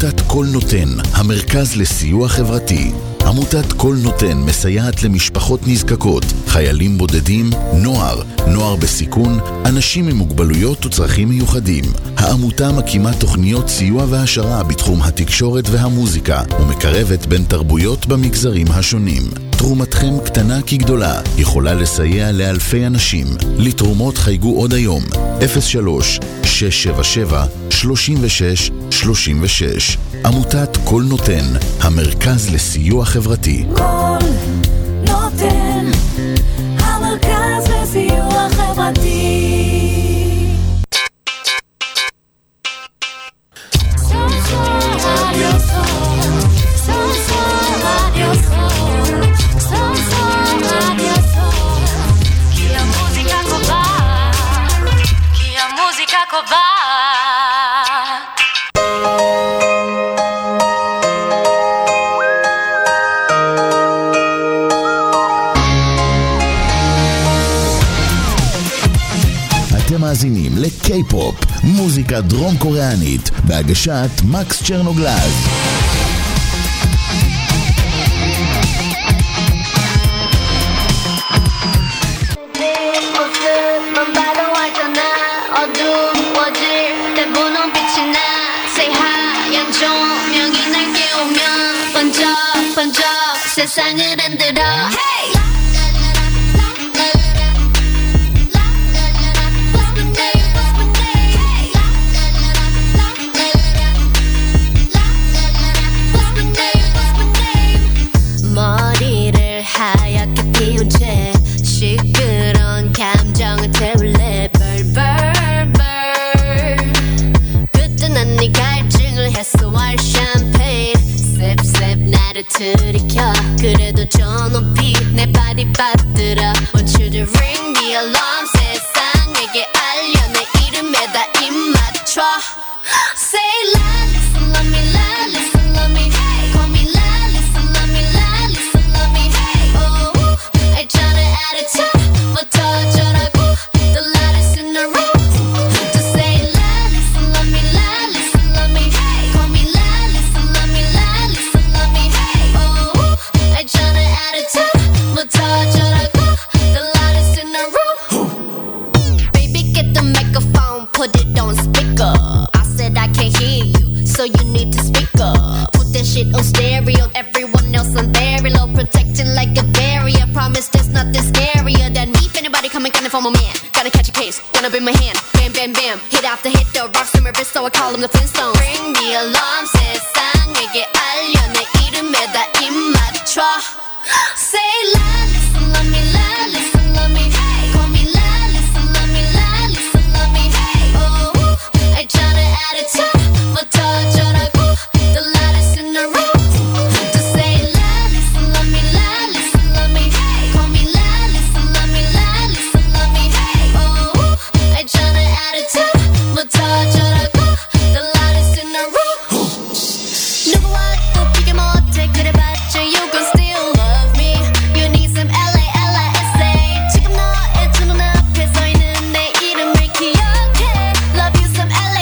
עמותת כל נותן, המרכז לסיוע חברתי. עמותת כל נותן מסייעת למשפחות נזקקות, חיילים בודדים, נוער בסיכון, אנשים עם מוגבלויות וצרכים מיוחדים. העמותה מקימה תוכניות סיוע והשרה בתחום התקשורת והמוזיקה ומקרבת בין תרבויות במגזרים השונים. תרומתכם קטנה כגדולה, יכולה לסייע לאלפי אנשים. לתרומות חייגו עוד היום 03-677-3636. עמותת כל נותן, המרכז לסיוע חברתי. כל נותן, המרכז לסיוע חברתי. אתם מאזינים לקיי-פופ, מוזיקה דרום קוריאנית, בהגשת מקס צ'רנוגלז. 세상을 흔들어 hey! 머리를 하얗게 피운 채 시끄러운 감정을 태울래 벌벌벌 그때 난 네 갈증을 해소할 샴페인 셉셉 나를 들이켜 그래도 저 높이 내 발이 받들어 Want you to ring the alarm 세상에게 알려 내 이름에다 입 맞춰 Say la, listen, love me, la, listen, love me hey. Call me la, listen, love me, la, listen, love me hey. Oh, 알잖아 attitude부터 어쩌라고 The loudest in the room To say la, listen, love me, la, listen, love me hey. Call me la, listen, love me, la, listen, love me hey. Oh, 알잖아 attitude부터 어쩌라고 The loudest in the room Baby get the microphone, put it on speaker I said I can't hear you, so you need to speak up Put that shit on stereo, everyone else on very low Protecting like a barrier, promise there's nothing scarier than me If anybody coming gunning for my man, gotta catch a case, wanna bring my hand Bam, bam, bam, hit after hit, the rocks in my wrist So I call them the Flintstones Ring the alarm, 세상에게 알려 내 이름에다 입 맞춰 Say la, listen, love me, la, listen, love me hey. Call me la, listen, love me, la, listen, love me hey. Oh, 알잖아 attitude부터 어쩌라고 The loudest in the room To say la, listen, love me, la, listen, love me hey. Call me la, listen, love me, la, listen, love me hey. Oh, 알잖아 attitude부터 어쩌라고 The loudest in the room 누구와 또 비교 못해 그래봤자 you gon' still love me You need some LA 지금 너의 두 눈앞에 서 있는 내 이름을 기억해 Love you some LA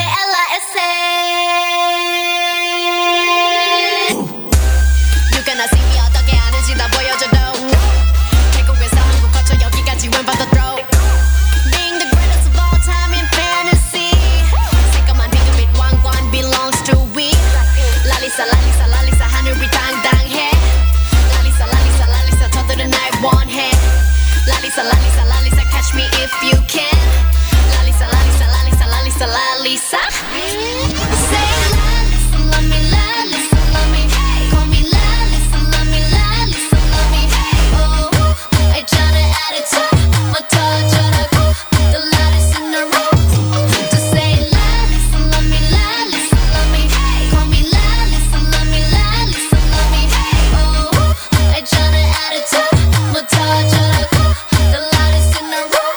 You gonna see me 어떻게 하는지 다 보여줘도 태국에서 한국 거쳐 여기까지 went by the throat Being the greatest of all time in fantasy 새까만 비그빛 왕관 belongs to we 랄리사 랄리사 랄리사 하늘이 당당해 랄리사 랄리사 랄리사 저들은 날 원해 랄리사 랄리사 랄리사 catch me if you can 랄리사 랄리사 랄리사 랄리사 랄리사 Say la, listen, love me, la, listen, love me hey. Call me la, listen, love me, la, listen, love me hey. Oh, 알잖아 attitude부터 어쩌라고 The loudest in the room To say la, listen, love me, la, listen, love me hey. Call me la, listen, love me, la, listen, love me hey. Oh, 알잖아 attitude부터 어쩌라고 The loudest in the room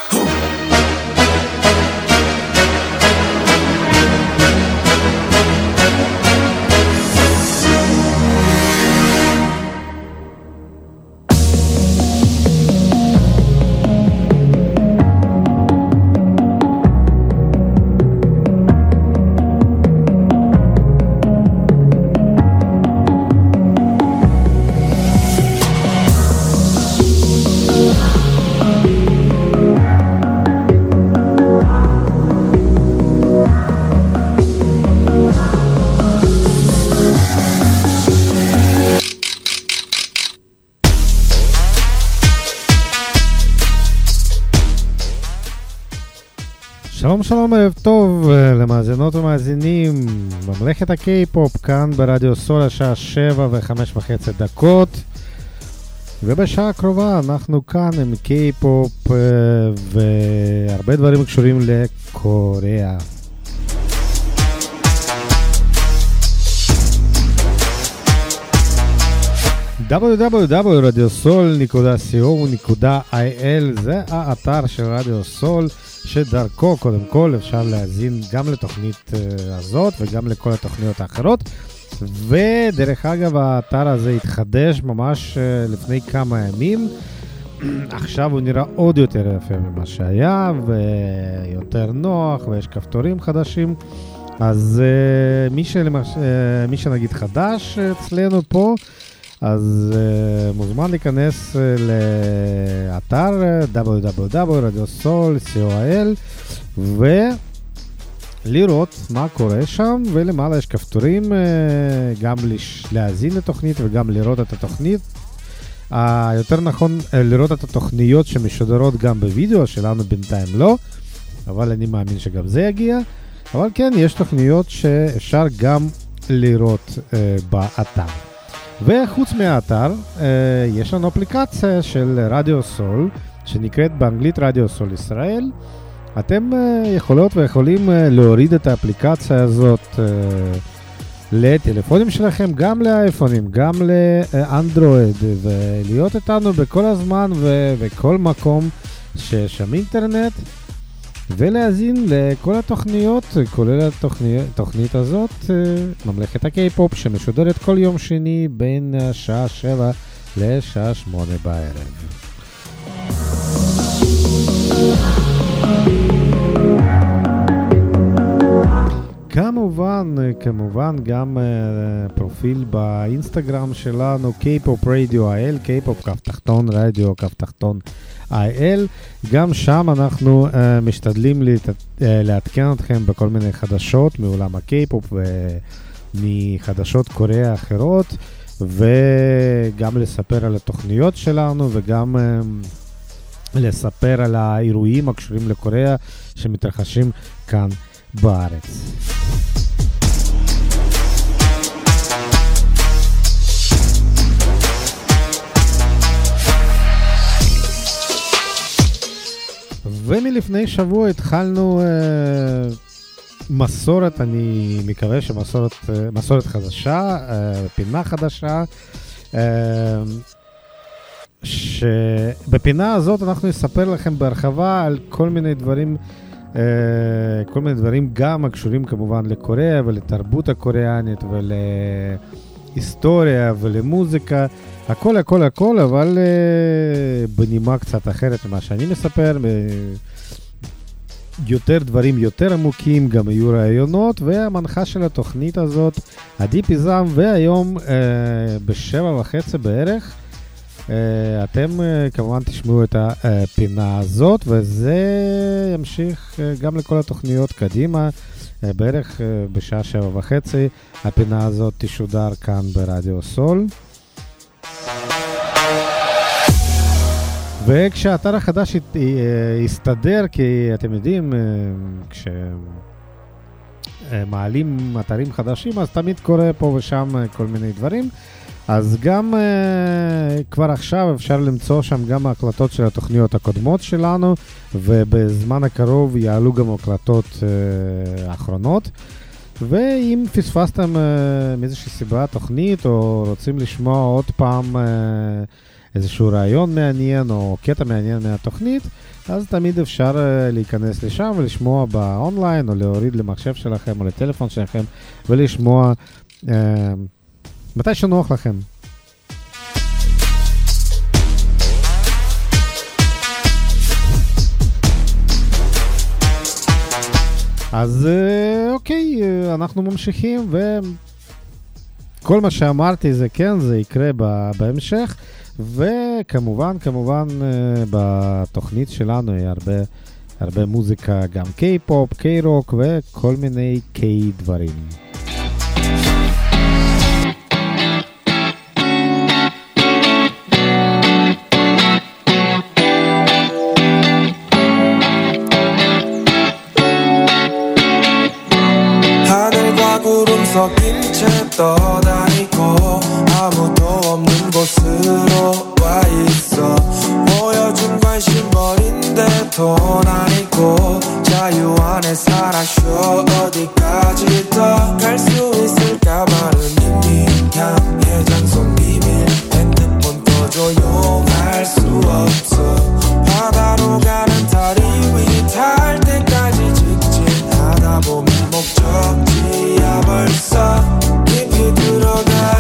שלום שלום, ערב טוב למאזינות ומאזינים. ממלכת הקיי-פופ כאן ברדיו סול, השעה 7:05 ובשעה הקרובה אנחנו כאן עם קיי-פופ והרבה דברים קשורים לקוריאה. www.radiosol.co.il זה האתר של רדיו סול, שדרכו קודם כל אפשר להזין גם לתוכנית הזאת וגם לכל התוכניות האחרות. ודרך אגב, האתר הזה התחדש ממש לפני כמה ימים. עכשיו הוא נראה עוד יותר יפה ממה שהיה ויותר נוח, ויש כפתורים חדשים. אז מי שנגיד חדש אצלנו פה, אז מוזמן להיכנס לאתר www.radiosol.co.il ולראות מה קורה שם, ולמעלה יש כפתורים גם להזין לתוכנית וגם לראות את התוכנית. יותר נכון לראות את התוכניות שמשודרות גם בווידאו, שלנו בינתיים לא, אבל אני מאמין שגם זה יגיע. אבל כן, יש תוכניות שאפשר גם לראות באתר. וחוץ מהאתר, יש לנו אפליקציה של רדיו סול, שנקראת באנגלית רדיו סול ישראל. אתם יכולות ויכולים להוריד את האפליקציה הזאת לטלפונים שלכם, גם לאייפונים, גם לאנדרואיד, ולהיות איתנו בכל הזמן ובכל מקום שיש שם אינטרנט, ולהזין לכל התוכניות, כולל התוכנית הזאת, ממלכת הקיי-פופ, שמשודרת כל יום שני בין השעה 7 לשעה 8 בערב. כמובן גם פרופיל באינסטגרם שלנו, K-Pop Radio IL, K-Pop כף תחתון רדיו כף תחתון IL. גם שם אנחנו משתדלים לעדכן אתכם בכל מיני חדשות מעולם הקיי-פופ ומחדשות קוריאה אחרות, וגם לספר על התוכניות שלנו וגם לספר על האירועים הקשורים לקוריאה שמתרחשים כאן בארץ. ומלפני שבוע התחלנו מסורת, אני מקווה שמסורת חדשה, פינה חדשה, שבפינה הזאת אנחנו נספר לכם בהרחבה על כל מיני דברים גם הקשורים כמובן לקוריאה ולתרבות הקוריאנית ולהיסטוריה ולמוזיקה, הכל, אבל בנימה קצת אחרת ממה שאני מספר, יותר דברים יותר עמוקים, גם יהיו רעיונות, והמנחה של התוכנית הזאת, עדי פיזם, והיום ב7:30 בערך, אתם כמובן תשמעו את הפינה הזאת, וזה ימשיך גם לכל התוכניות קדימה, בערך בשעה 7:30, הפינה הזאת תשודר כאן ברדיו סול. וכשהאתר החדש יסתדר, כי אתם יודעים, כשמעלים אתרים חדשים, אז תמיד קורה פה ושם כל מיני דברים. אז גם כבר עכשיו אפשר למצוא שם גם ההקלטות של התוכניות הקודמות שלנו, ובזמן הקרוב יעלו גם הקלטות האחרונות. ואם פספסתם מאיזושהי סיבה תוכנית, או רוצים לשמוע עוד פעם איזשהו רעיון מעניין או קטע מעניין מהתוכנית, אז תמיד אפשר להיכנס לשם ולשמוע באונליין, או להוריד למחשב שלכם או לטלפון שלכם ולשמוע מתי שנוח לכם. אז אוקיי, אנחנו ממשיכים, וכל מה שאמרתי זה כן, זה יקרה בהמשך. וכמובן, בתוכנית שלנו יהיה הרבה מוזיקה, גם קיי-פופ, קיי-רוק וכל מיני קיי דברים. 섞인 채 떠다니고 아무도 없는 곳으로 와 있어. 보여준 관심벌인데 돈 아니고 자유 안에 살아쇼. 어디까지 더 갈 수 있을까. 말은 이미 향해 장소 비밀. 핸드폰도 조용할 수 없어. 바다로 가는 다리 위 닿을 때까지 직진하다 보면 목적지야 벌써. 깊이 들어가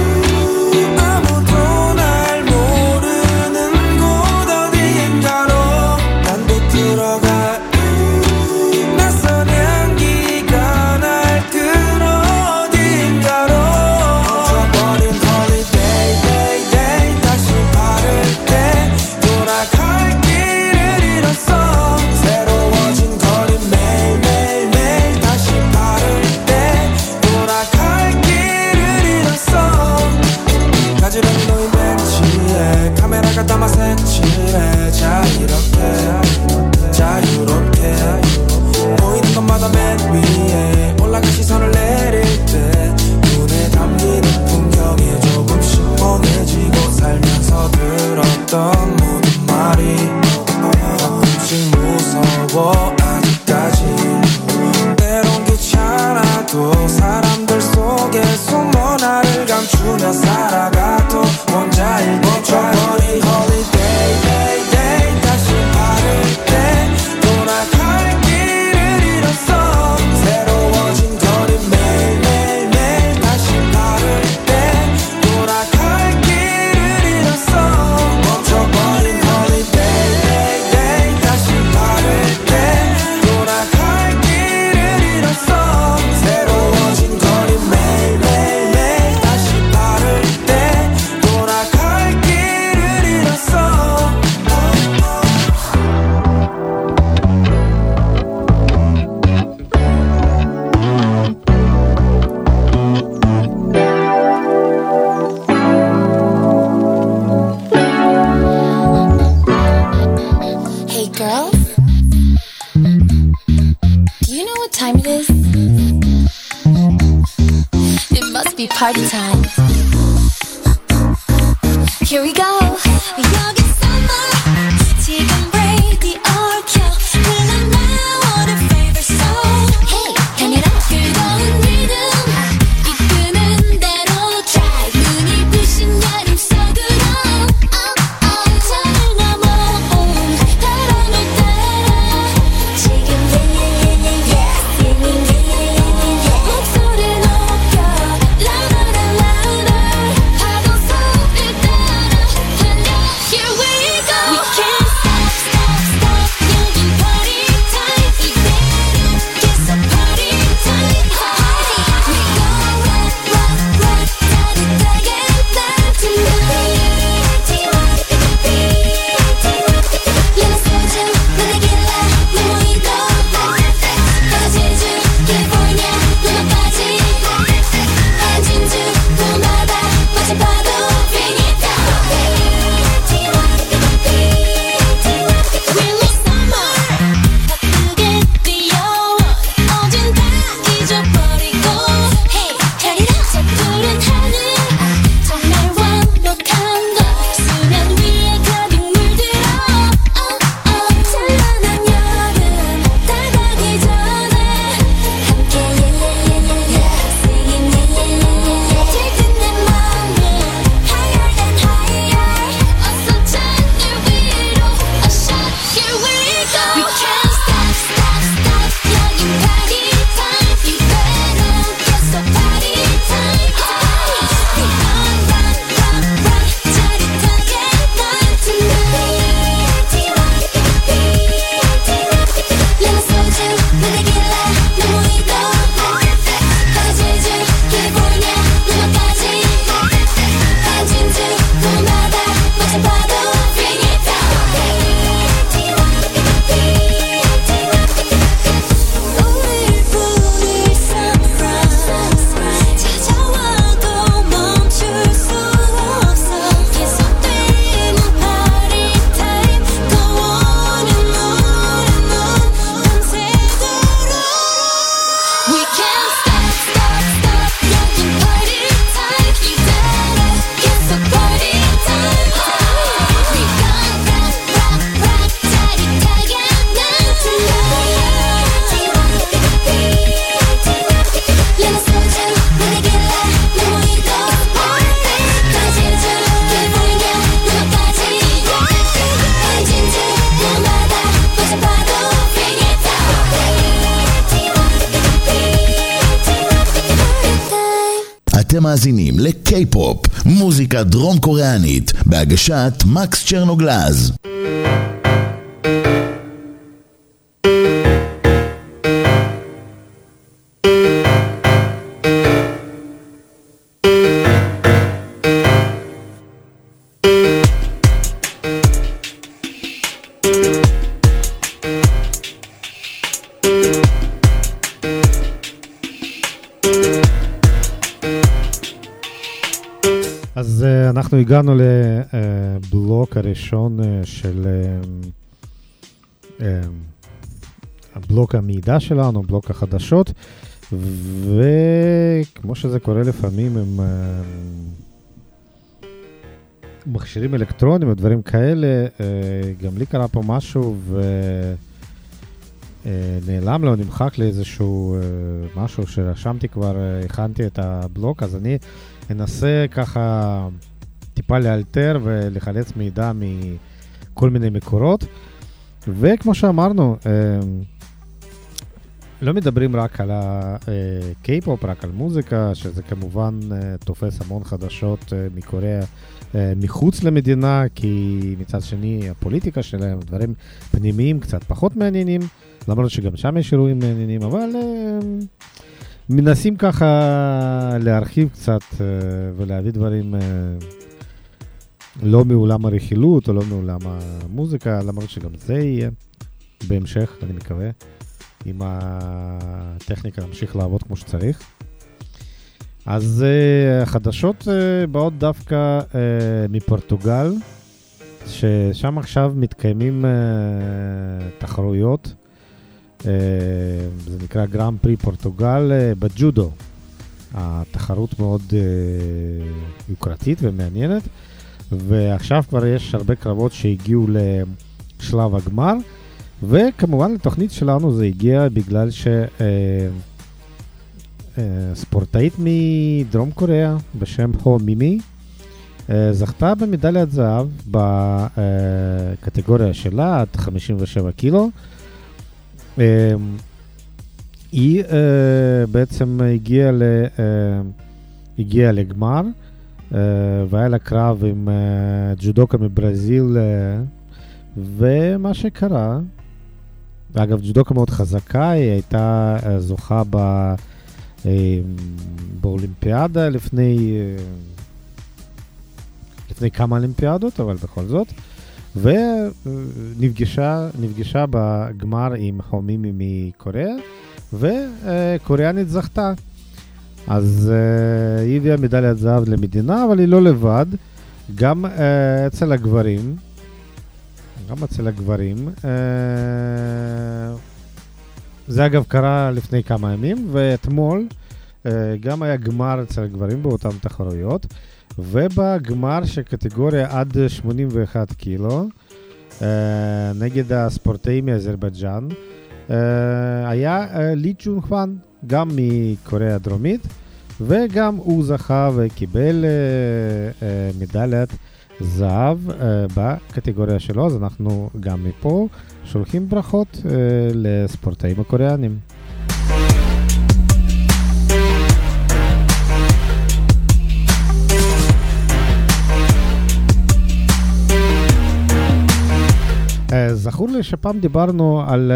아무도 날 모르는 곳 어디인가로 단독 들어가. 낯선 향기가 날 끌어 어디인가로 멈춰버린 holiday day day. 다시 바를 때 돌아갈 길을 잃었어. 새로워진 거리 매일 매일 매일. 다시 바를 때 돌아갈 길을 잃었어. 가지런히 놓인 벤치에 카메라가 담아 색칠해. 자 이렇게 자유롭게 보이는 것마다 맨 위에 올라가 시선을 내릴 때 눈에 담기는 풍경이 조금씩 멍해지고 살면서 들었던 모든 말이 가끔씩 무서워 아직까지. 때론 귀찮아도 사람들 속에 숨어 나를 감추며 살아가도 혼자일 멈춰버린 holiday day day. 다시 바를 때 돌아갈 길을 잃었어. 새로워진 거리 매일 매일 매일. 다시 바를 때 돌아갈 길을 잃었어. 멈춰버린 holiday day day. 다시 바를 때 돌아갈 길을 잃었어. 새로워진 거리 매일 매일 매일. 다시 바를 때 돌아갈 길을 잃었어. Hey girls, do you know what time it is? It must be party time. Here we go. 여기 summer 지금 radio 켜. Play now on a favorite song. Hey, turn it up. 뜨거운 리듬 이끄는 대로 drive. 눈이 부신 여름 속으로 창을 넘어 바람을 따라 지금 목소리 높여 louder louder. 파도 소리를 따라 달려. אתם מאזינים לקיי-פופ, מוזיקה דרום קוריאנית, בהגשת מקס צ'רנוגלז. אז אנחנו הגענו לבלוק הראשון של בלוק המידע שלנו, בלוק החדשות, וכמו שזה קורה לפעמים עם מכשירים אלקטרונים ודברים כאלה, גם לי קרה פה משהו ונעלם לו, נמחק לי איזשהו משהו שרשמתי כבר, הכנתי את הבלוק, אז אני אנסה ככה טיפה לאלתר ולחלץ מידע מכל מיני מקורות. וכמו שאמרנו, לא מדברים רק על הקיי-פופ, רק על מוזיקה, שזה כמובן תופס המון חדשות מקוריאה מחוץ למדינה, כי מצד שני הפוליטיקה שלהם, דברים פנימיים קצת פחות מעניינים, למרות שגם שם יש אירועים מעניינים, אבל מנסים ככה להרחיב קצת ולהביא דברים לא מעולם הרכילות או לא מעולם המוזיקה, למרות שגם זה יהיה בהמשך, אני מקווה, אם הטכניקה נמשיך לעבוד כמו שצריך. אז החדשות באות דווקא מפורטוגל, ששם עכשיו מתקיימים תחרויות, זה נקרא גרנד פרי פורטוגל בג'ודו. התחרות מאוד יוקרתית ומעניינת, ועכשיו כבר יש הרבה קרבות שהגיעו לשלב הגמר, וכמובן לתוכנית שלנו זה הגיע בגלל ספורטאית מדרום קוריאה בשם הו מימי זכתה במדליית זהב בקטגוריה שלה עד 57 קילו. היא בעצם הגיעה לגמר, והיה לה קרב עם ג'ודוקה מברזיל, ומה שקרה, אגב ג'ודוקה מאוד חזקה, היא הייתה זוכה באולימפיאדה לפני כמה אולימפיאדות, אבל בכל זאת, ונפגשה בגמר עם חומימי מקוריאה, וקוריאנית זכתה. אז היא הביאה מדליית זהב למדינה, אבל היא לא לבד, גם אצל הגברים, זה אגב קרה לפני כמה ימים, ואתמול גם היה גמר אצל הגברים באותן תחרויות, ובגמר של קטגוריה עד 81 קילו, נגד הספורטאים מאזרבייג'אן, היה לי צ'ון חואן, גם מקוריאה הדרומית, וגם הוא זכה וקיבל מדליית זהב בקטגוריה שלו, אז אנחנו גם מפה שולחים ברכות לספורטאים הקוריאנים. זכור לי שפעם דיברנו על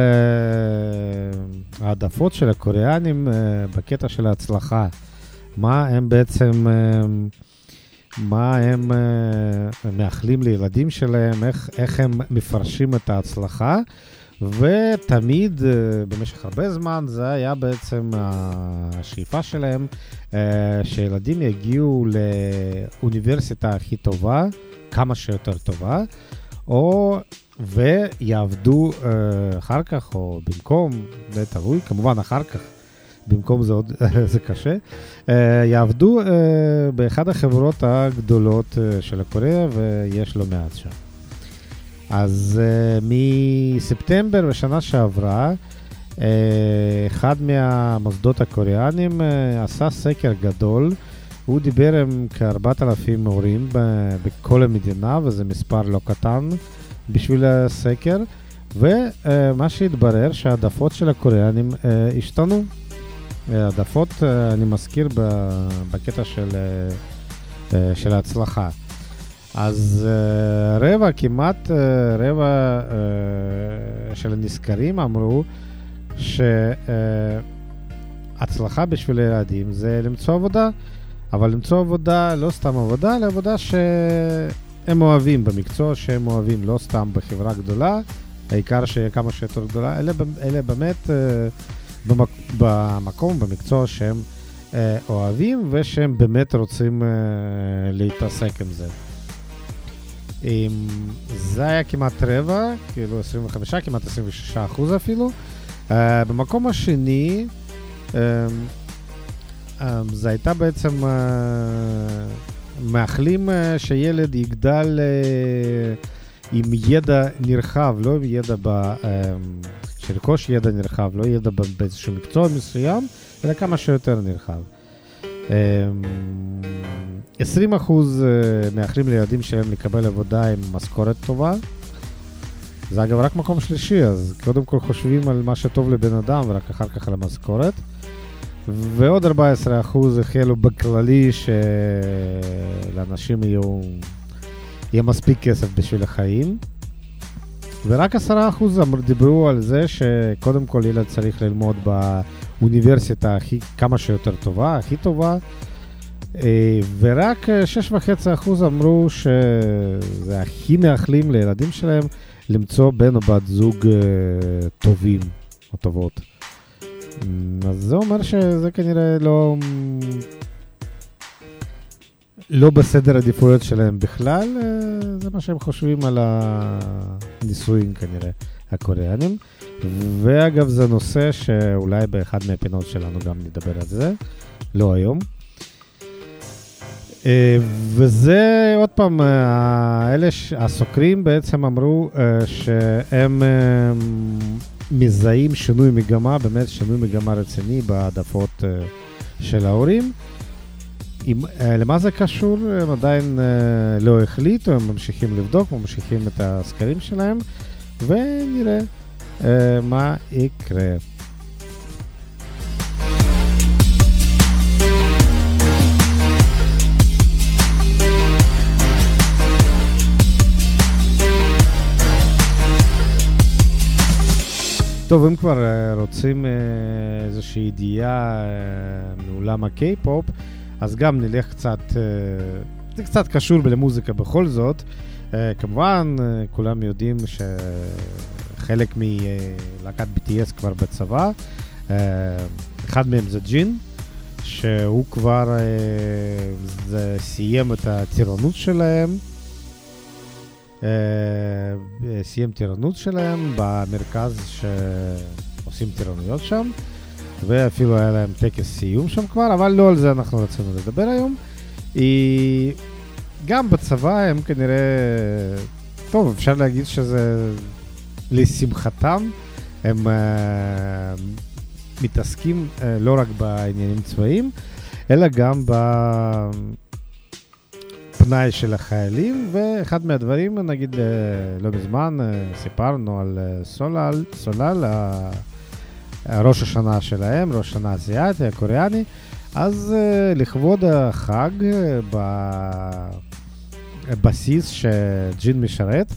העדפות של הקוריאנים בקטע של ההצלחה. מה הם בעצם, מה הם מאחלים לילדים שלהם, איך הם מפרשים את ההצלחה, ותמיד במשך הרבה זמן זה היה בעצם השאיפה שלהם, שילדים יגיעו לאוניברסיטה הכי טובה, כמה שיותר טובה, או ויעבדו אחר כך, או במקום, זה תלוי, כמובן אחר כך, במקום זה עוד, זה קשה, יעבדו באחד החברות הגדולות של הקוריאה, ויש לו מעט שם. אז מספטמבר בשנה שעברה, אחד מהמוסדות הקוריאנים עשה סקר גדול, הוא דיבר עם כ4,000 מורים בכל המדינה, וזה מספר לא קטן בשביל הסקר, ומה שהתברר שהעדפות של הקוריאנים השתנו. העדפות, אני מזכיר בקטע של ההצלחה. אז כמעט רבע של הנזכרים אמרו שהצלחה בשביל ילדים זה למצוא עבודה, אבל למצוא עבודה, לא סתם עבודה, אלא עבודה שהם אוהבים, במקצוע שהם אוהבים, לא סתם בחברה גדולה, העיקר שיהיה כמה שיותר גדולה, אלה באמת במקום, במקצוע שהם אוהבים ושהם באמת רוצים להתעסק עם זה. זה היה כמעט רבע, כאילו 25, כמעט 26% אפילו. במקום השני, זה הייתה בעצם מאחלים שילד יגדל עם ידע נרחב, לא עם ידע שרכוש ידע נרחב, לא ידע באיזשהו מקצוע מסוים, אלא כמה שיותר נרחב. 20% מאחלים לילדים שלהם לקבל עבודה עם משכורת טובה. זה אגב רק מקום שלישי, אז קודם כל חושבים על מה שטוב לבן אדם ורק אחר כך על המשכורת. ועוד 14% החלו בכללי שלאנשים יהיה מספיק כסף בשביל החיים. ורק 10% דיברו על זה שקודם כל ילד צריך ללמוד באוניברסיטה כמה שיותר טובה, הכי טובה. ורק 6.5% אמרו שזה הכי מאחלים לילדים שלהם למצוא בן או בת זוג טובים או טובות. אז זה אומר שזה כנראה לא בסדר עדיפויות שלהם בכלל, זה מה שהם חושבים על הנישואים כנראה הקוריאנים. ואגב זה נושא שאולי באחד מהפינות שלנו גם נדבר על זה, לא היום. וזה עוד פעם, אלה הסוקרים בעצם אמרו שהם מזהים שינוי מגמה, באמת שינוי מגמה רציני בהעדפות של ההורים. למה זה קשור? הם עדיין לא החליטו, הם ממשיכים לבדוק, ממשיכים את הסקרים שלהם, ונראה מה יקרה. טוב, אם כבר רוצים איזושהי ידיעה מעולם הקיי-פופ, אז גם נלך קצת, זה קצת קשור למוזיקה בכל זאת. כמובן, כולם יודעים שחלק מלהקת BTS כבר בצבא. אחד מהם זה ג'ין, שהוא כבר סיים את הטירונות שלהם. סיים טירונות שלהם במרכז שעושים טירוניות שם, ואפילו היה להם טקס סיום שם כבר, אבל לא על זה אנחנו רצינו לדבר היום. גם בצבא הם כנראה, טוב, אפשר להגיד שזה לשמחתם, הם מתעסקים לא רק בעניינים צבאיים, אלא גם פנאי של החיילים. ואחד מהדברים, נגיד לא מזמן סיפרנו על סולל, ראש השנה שלהם, ראש השנה האסיאתי, הקוריאני. אז לכבוד החג בבסיס שג'ין משרת,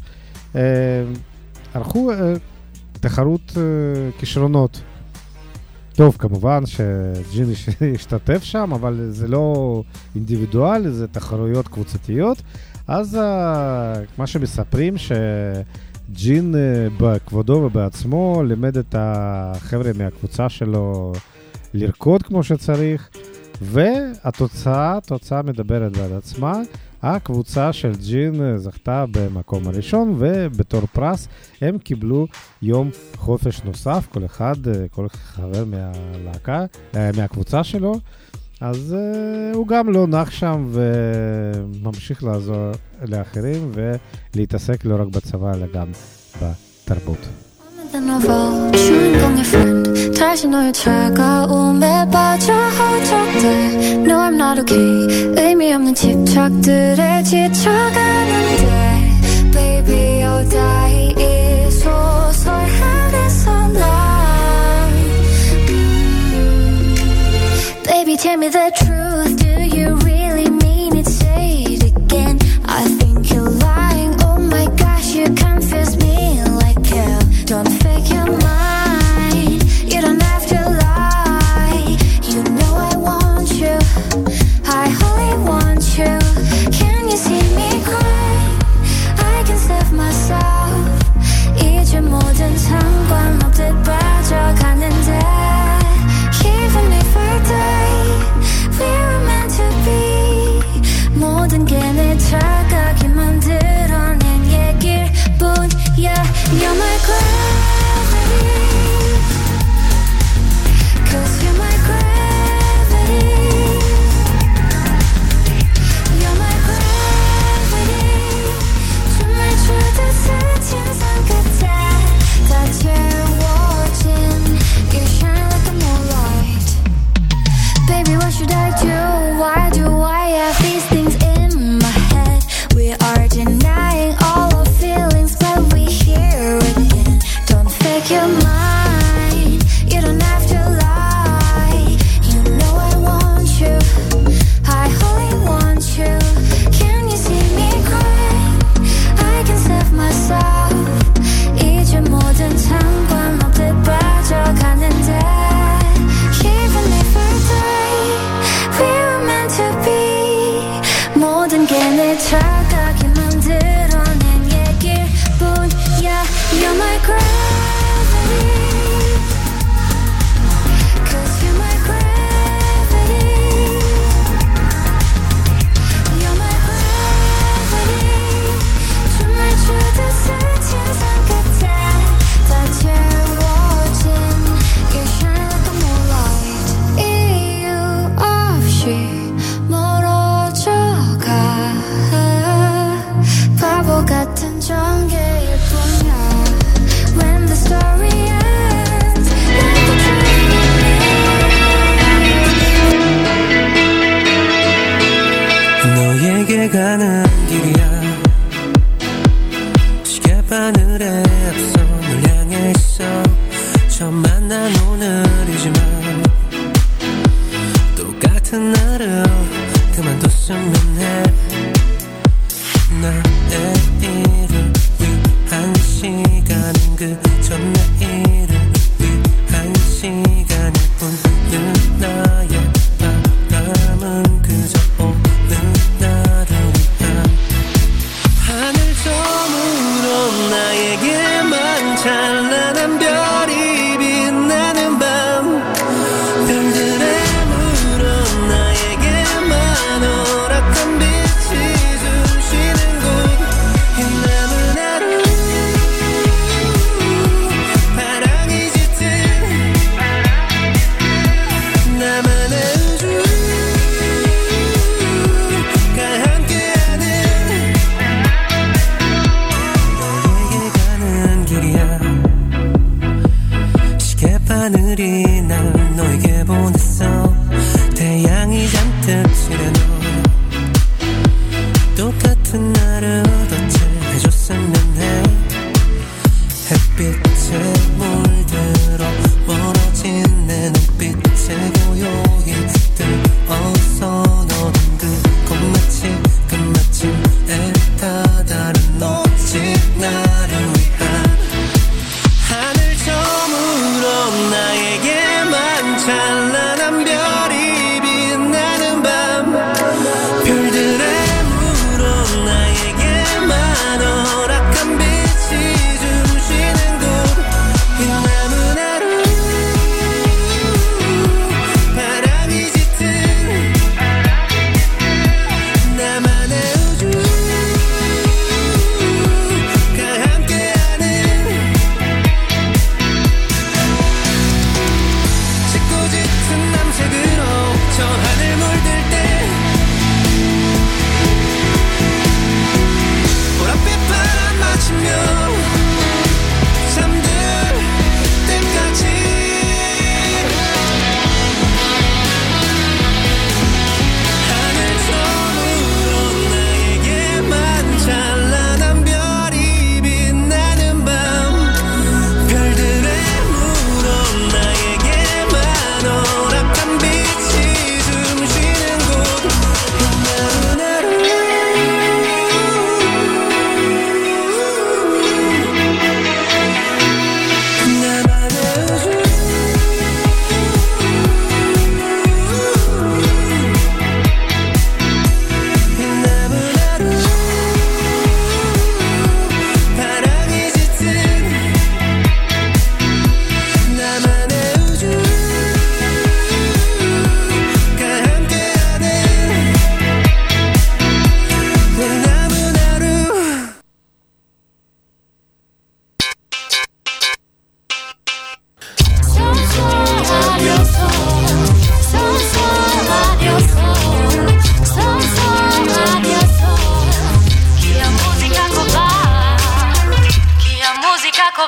ערכו תחרות כישרונות. טוב, כמובן שג'ין השתתף שם, אבל זה לא אינדיבידואל, זה תחרויות קבוצתיות. אז מה שמספרים שג'ין בכבודו ובעצמו לימד את החבר'ה מהקבוצה שלו לרקוד כמו שצריך, והתוצאה מדברת בעד עצמה. הקבוצה של ג'ין זכתה במקום הראשון, ובתור פרס הם קיבלו יום חופש נוסף, כל חבר מהלהקה, מהקבוצה שלו. אז הוא גם לא נח שם וממשיך לעזור לאחרים ולהתעסק לא רק בצבא אלא גם בתרבות. 주인공의 friend 다시 너의 차가움에 빠져 허전돼 No I'm not okay 의미 없는 집착들에 지쳐가는데 Baby oh die 이 소설 안에서 난 tell me the truth. Do you really mean it? Say it again. I think you're lying. Oh my gosh, you confuse me like hell. Don't fake your mind. You don't have to lie. You know I want you. I only want you. Can you see me cry? I can save myself. 이제 모든 상관없듯 빠져가는데 Even if I die, we were meant to be. 모든 게 내 착각이 만들어낸 얘길 뿐이야. You're my gravity, 'cause you're my gravity. You're my gravity. 춤을 추듯 스친 산 끝에 다 채워진 You shine like a moonlight. Baby, what should I do? Why do I have these things in my head? We are denying all our feelings, but we hear again. Don't fake your mind. You don't have to lie. You know I want you. I only want you. Can you see me cry? I can save myself. 이제 모든 상관없듯 빠져가는데 Even if I die, we were meant to be. 모든 게 내 착각이 만들어낸 얘길 뿐이야. You're my gravity, 'cause you're my gravity. You're my gravity. 춤을 추듯 스친 산 끝에 다 채워진 You shine like a moonlight. 이유 없이 멀어져가 바보 같은 전개일 뿐이야. When the story ends, like a dream. 너에게 가는 길이야. 시계바늘에 앞서 널 향해 있어. 처음 만난 오늘이지만 똑같은 나를 그만뒀으면 해. 나의 일을 위한 시간은 그저 내일을 위한 시간일 뿐. 늘 나의 바람은 그저 오늘 나를 위한 하늘 저물어 나에게만 찬란한 별이 빛나는 밤. 별들에 물어 나에게만 오락한 빛이 숨쉬는 곳. 이 남은 하루 바람이 짙은 나만의 우주.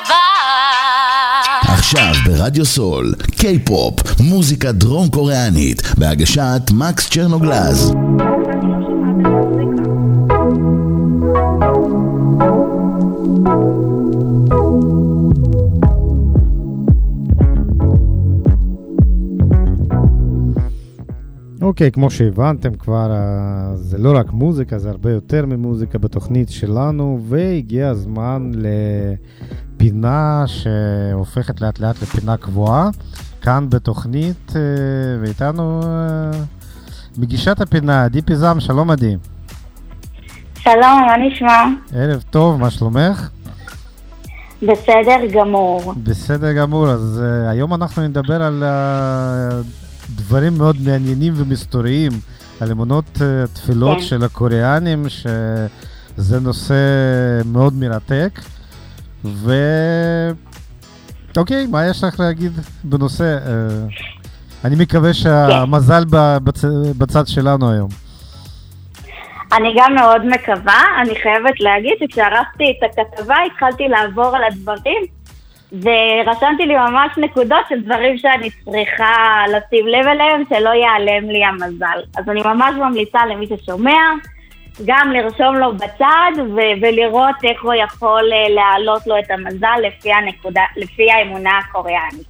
bar. עכשיו ברדיו סול, קיי-פופ, מוזיקה דרום קוריאנית, בהגשת מקס צ'רנוגלז. אוקיי, כמו שהבנתם כבר, זה לא רק מוזיקה, זה הרבה יותר ממוזיקה בתוכנית שלנו, והגיע הזמן לפינה שהופכת לאט לאט לפינה קבועה, כאן בתוכנית, ואיתנו מגישת הפינה, עדי פיזם, שלום עדי. שלום, מה נשמע? ערב טוב, מה שלומך? בסדר גמור. בסדר גמור, אז היום אנחנו נדבר על דברים מאוד מעניינים ומסתוריים, על אמונות תפילות כן. של הקוריאנים, שזה נושא מאוד מרתק. אוקיי, מה יש לך להגיד בנושא? אני מקווה שהמזל בצד שלנו היום. אני גם מאוד מקווה, אני חייבת להגיד שכשערכתי את הכתבה התחלתי לעבור על הדברים, ורשמתי לי ממש נקודות של דברים שאני צריכה לשים לב אליהם, שלא ייעלם לי המזל. אז אני ממש ממליצה למי ששומע, גם לרשום לו בצד ולראות איך הוא יכול להעלות לו את המזל לפי האמונה הקוריאנית.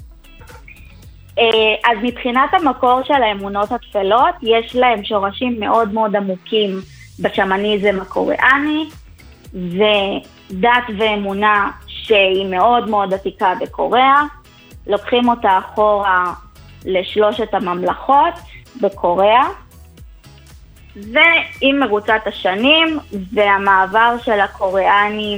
אז מבחינת המקור של האמונות התפלות, יש להם שורשים מאוד מאוד עמוקים בשמניזם הקוריאני, ודת ואמונה שהיא מאוד מאוד עתיקה בקוריאה. לוקחים אותה אחורה לשלושת הממלכות בקוריאה, ועם מרוצת השנים והמעבר של הקוריאנים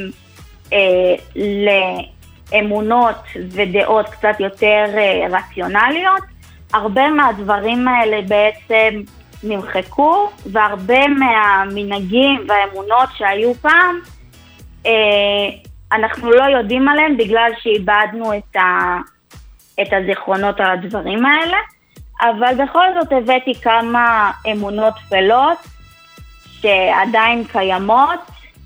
לאמונות ודעות קצת יותר רציונליות, הרבה מהדברים האלה בעצם נמחקו, והרבה מהמנהגים והאמונות שהיו פעם אנחנו לא יודעים עליהם בגלל שאיבדנו את הזיכרונות על הדברים האלה. אבל בכל זאת הבאתי כמה אמונות תפלות שעדיין קיימות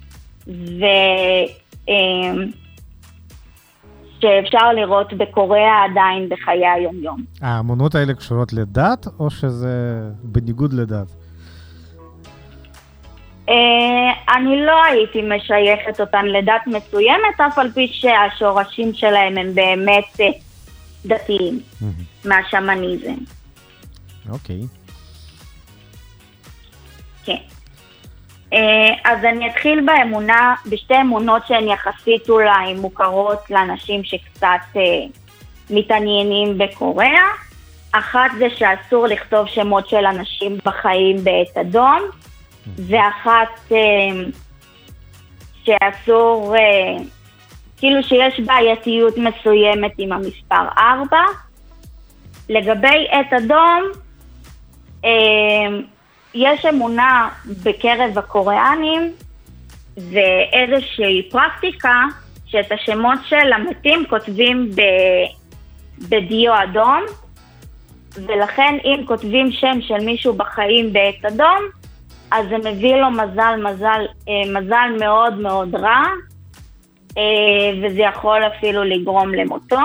שאפשר לראות בקוריאה עדיין בחיי היום-יום. האמונות האלה קשורות לדת או שזה בניגוד לדת? אני לא הייתי משייכת אותן לדת מסוימת, אף על פי שהשורשים שלהם הם באמת דתיים, מהשמניזם. אוקיי. כן. אז אני אתחיל באמונה, בשתי אמונות שהן יחסית אולי מוכרות לאנשים שקצת מתעניינים בקוריאה. אחת זה שאסור לכתוב שמות של אנשים בחיים בעת אדום, ואחת שאסור, כאילו שיש בעייתיות מסוימת עם המספר 4. לגבי עת אדום, יש אמונה בקרב הקוריאנים ואיזושהי פרקטיקה שאת השמות של המתים כותבים בדיו אדום, ולכן אם כותבים שם של מישהו בחיים בעת אדום, אז זה מביא לו מזל מאוד מאוד רע, וזה יכול אפילו לגרום למותו.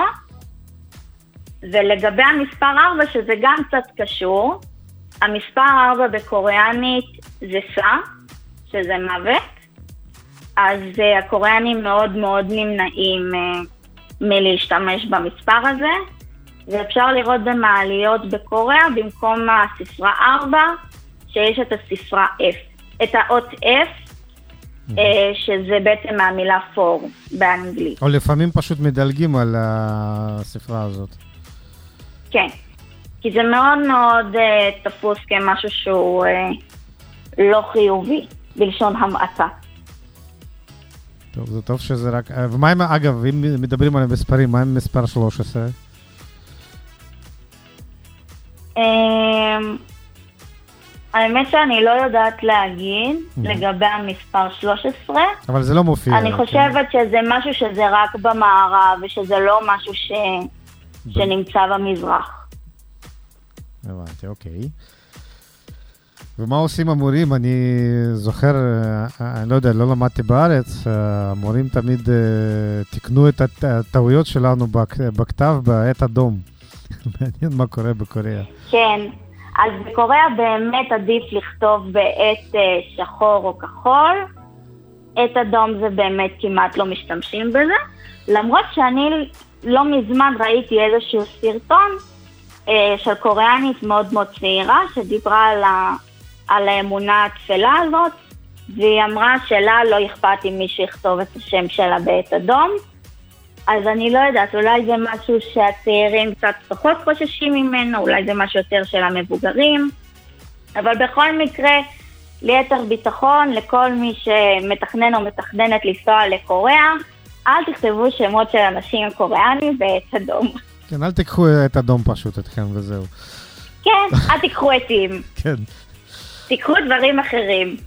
ולגבי המספר 4, שזה גם קצת קשור, המספר 4 בקוריאנית זה סה, שזה מוות, אז הקוריאנים מאוד מאוד נמנעים מלהשתמש במספר הזה, ואפשר לראות במעליות בקוריאה, במקום הספרה 4, שיש את הספרה F, את האות F, שזה בעצם מהמילה for באנגלית. או לפעמים פשוט מדלגים על הספרה הזאת. כן, כי זה מאוד מאוד תפוס כמשהו שהוא לא חיובי, בלשון המעטה. טוב, זה טוב שזה רק... ומה עם, אגב, אם מדברים על המספרים, מה עם מספר 13? האמת שאני לא יודעת להגיד לגבי המספר 13. אבל זה לא מופיע. אני חושבת שזה משהו שזה רק במערב, ושזה לא משהו שנמצא במזרח. הבנתי, אוקיי. ומה עושים המורים? אני זוכר, אני לא יודע, לא למדתי בארץ, המורים תמיד תיקנו את הטעויות שלנו בכתב בעת אדום. מעניין מה קורה בקוריאה. כן, אז בקוריאה באמת עדיף לכתוב בעת שחור או כחול. עת אדום זה באמת כמעט לא משתמשים בזה. למרות שאני לא מזמן ראיתי איזשהו סרטון של קוריאנית מאוד מאוד צעירה, שדיברה על האמונה התפלה הזאת, והיא אמרה שלה לא אכפת אם מישהו יכתוב את השם שלה בעת אדום. אז אני לא יודעת, אולי זה משהו שהצעירים קצת פחות חוששים ממנו, אולי זה משהו יותר של המבוגרים, אבל בכל מקרה, ליתר ביטחון, לכל מי שמתכנן או מתכננת לנסוע לקוריאה, אל תכתבו שמות של אנשים קוריאנים בעת אדום. כן, אל תיקחו את אדום פשוט אתכם וזהו. כן, אל תיקחו עטים. כן. תיקחו דברים אחרים.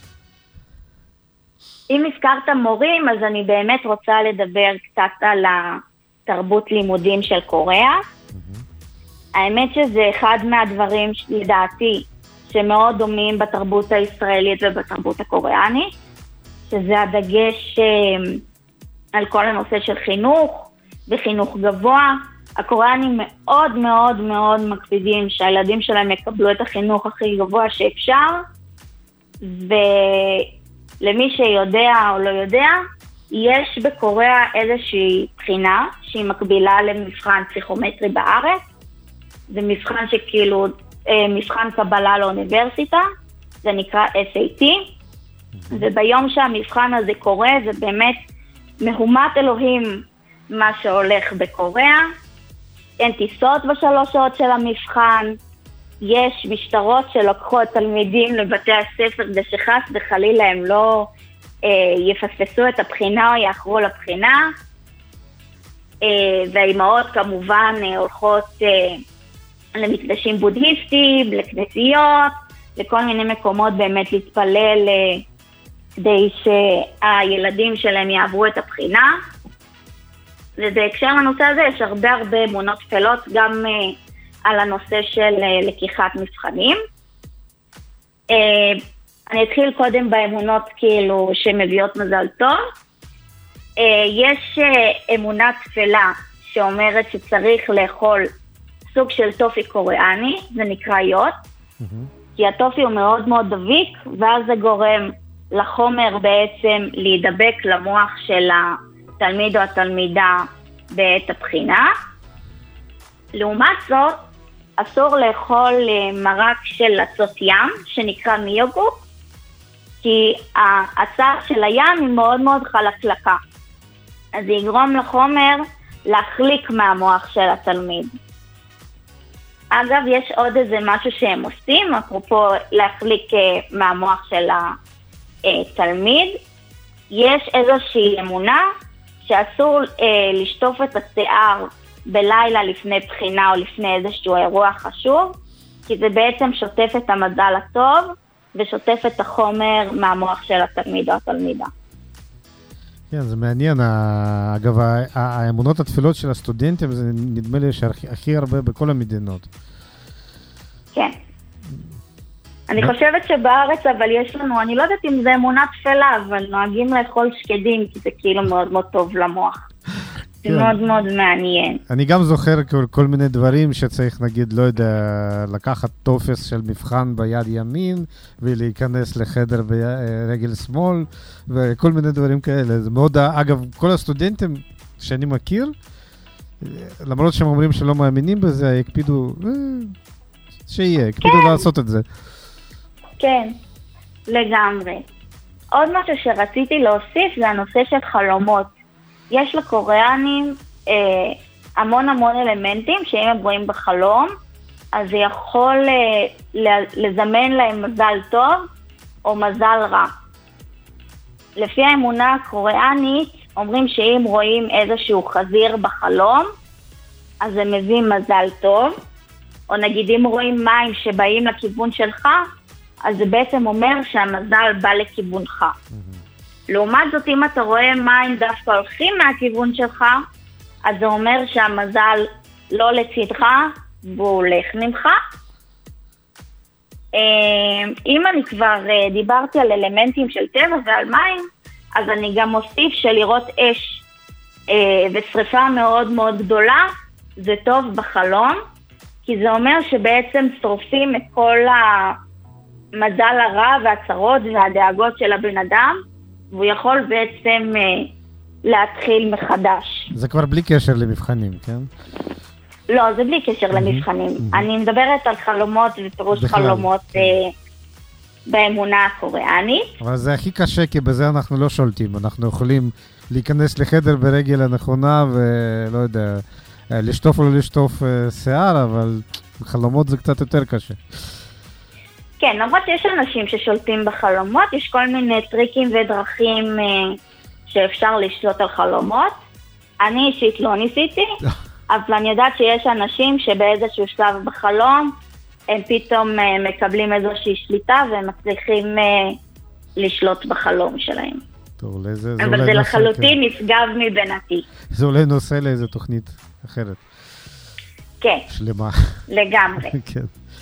אם הזכרת מורים, אז אני באמת רוצה לדבר קצת על התרבות לימודים של קוריאה. האמת שזה אחד מהדברים, לדעתי, שמאוד דומים בתרבות הישראלית ובתרבות הקוריאנית, שזה הדגש על כל הנושא של חינוך וחינוך גבוה. הקוריאנים מאוד מאוד מאוד מקפידים שהילדים שלהם יקבלו את החינוך הכי גבוה שאפשר, ולמי שיודע או לא יודע, יש בקוריאה איזושהי בחינה שהיא מקבילה למבחן פסיכומטרי בארץ. זה מבחן שכאילו מבחן קבלה לאוניברסיטה, זה נקרא SAT, וביום שהמבחן הזה קורה זה באמת מהומת אלוהים מה שהולך בקוריאה. אין טיסות בשלוש שעות של המבחן, יש משטרות שלוקחות תלמידים לבתי הספר בשחס וחלילה הם לא יפספסו את הבחינה או יאחרו לבחינה, והאימהות כמובן הולכות למקדשים בודהיסטיים, לכנסיות, לכל מיני מקומות באמת להתפלל כדי שהילדים שלהם יעברו את הבחינה. ובהקשר לנושא הזה יש הרבה אמונות תפלות גם על הנושא של לקיחת מבחנים. אני אתחיל קודם באמונות כאילו שמביאות מזל טוב. יש אמונה תפלה שאומרת שצריך לאכול סוג של טופי קוריאני, זה נקרא יוט, כי הטופי הוא מאוד מאוד דביק, ואז זה גורם לחומר בעצם להידבק למוח של התלמיד או התלמידה בעת הבחינה. לעומת זאת, אסור לאכול מרק של עצות ים, שנקרא מיוגו, כי הצער של הים היא מאוד מאוד חלקלקה. אז זה יגרום לחומר להחליק מהמוח של התלמיד. אגב, יש עוד איזה משהו שהם עושים, אפרופו להחליק מהמוח של התלמיד. יש איזושהי אמונה שאסור לשטוף את השיער בלילה לפני בחינה או לפני איזשהו אירוע חשוב, כי זה בעצם שוטף את המזל הטוב ושוטף את החומר מהמוח של התלמיד או התלמידה. כן, זה מעניין. אגב, האמונות התפילות של הסטודנטים, זה נדמה לי שהכי הרבה בכל המדינות. כן. אני חושבת שבארץ, אבל יש לנו, אני לא יודעת אם זה אמונה תפלה, אבל נוהגים לאכול שקדים, כי זה כאילו מאוד מאוד טוב למוח. זה מאוד מאוד מעניין. אני גם זוכר כל מיני דברים שצריך, נגיד, לא יודע, לקחת טופס של מבחן ביד ימין, ולהיכנס לחדר ברגל שמאל, וכל מיני דברים כאלה. זה מאוד, אגב, כל הסטודנטים שאני מכיר, למרות שהם אומרים שלא מאמינים בזה, יקפידו, שיהיה, יקפידו לעשות את זה. כן, לגמרי. עוד משהו שרציתי להוסיף זה הנושא של חלומות. יש לקוריאנים המון אלמנטים שאם הם רואים בחלום, אז זה יכול לזמן להם מזל טוב או מזל רע. לפי האמונה הקוריאנית, אומרים שאם רואים איזשהו חזיר בחלום, אז זה מביא מזל טוב, או נגיד אם רואים מים שבאים לכיוון שלך, אז זה בעצם אומר שהמזל בא לכיוונך. לעומת זאת, אם אתה רואה מים דווקא הולכים מהכיוון שלך, אז זה אומר שהמזל לא לצדך, והוא הולך ממך. אם אני כבר דיברתי על אלמנטים של טבע ועל מים, אז אני גם מוסיף שלראות אש ושריפה מאוד מאוד גדולה, זה טוב בחלום, כי זה אומר שבעצם שורפים את כל המזל הרע והצרות והדאגות של הבן אדם, והוא יכול בעצם להתחיל מחדש. זה כבר בלי קשר למבחנים, כן? לא, זה בלי קשר למבחנים. אני מדברת על חלומות ופירוש חלומות באמונה הקוריאנית. אבל זה הכי קשה, כי בזה אנחנו לא שולטים. אנחנו יכולים להיכנס לחדר ברגל הנכונה ולא יודע, לשטוף או לא לשטוף שיער, אבל חלומות זה קצת יותר קשה. כן, למרות יש אנשים ששולטים בחלומות, יש כל מיני טריקים ודרכים שאפשר לשלוט על חלומות. אני אישית לא ניסיתי, אבל אני יודעת שיש אנשים שבאיזשהו שלב בחלום, הם פתאום מקבלים איזושהי שליטה והם מצליחים לשלוט בחלום שלהם. טוב, אבל זה לחלוטין נשגב מבינתי. זה אולי נושא לאיזו תוכנית אחרת. כן. שלמה. לגמרי. כן.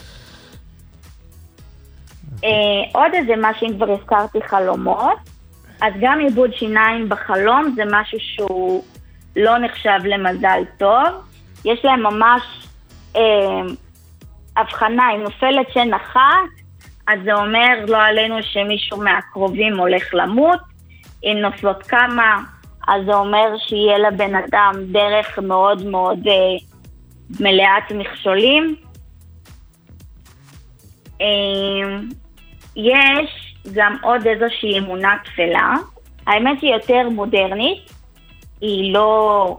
עוד איזה משהו, אם כבר הזכרתי חלומות, אז גם עיבוד שיניים בחלום זה משהו שהוא לא נחשב למזל טוב. יש להם ממש הבחנה, אם נופלת שן אחת, אז זה אומר לא עלינו שמישהו מהקרובים הולך למות. אם נופלות כמה, אז זה אומר שיהיה לבן אדם דרך מאוד מאוד מלאת מכשולים. יש גם עוד איזושהי אמונה תפלה, האמת היא יותר מודרנית, היא לא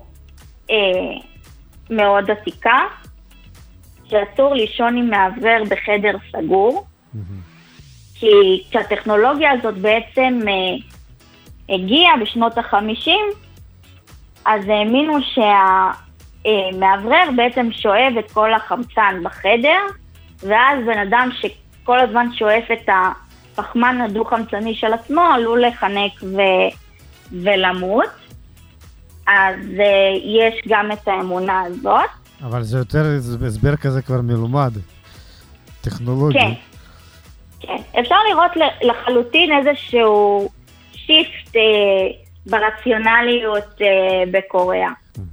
מאוד עתיקה, שאסור לישון עם מעבר בחדר סגור, כי כשהטכנולוגיה הזאת בעצם הגיעה בשנות ה-50, אז האמינו שהמעבר בעצם שואב את כל החמצן בחדר, ואז בן אדם שכל הזמן שואף את הפחמן הדו-חמצני של עצמו, עלול לחנק ולמות. אז יש גם את האמונה הזאת. אבל זה יותר הסבר כזה כבר מלומד, טכנולוגי. כן, כן. אפשר לראות לחלוטין איזשהו שיפט ברציונליות בקוריאה.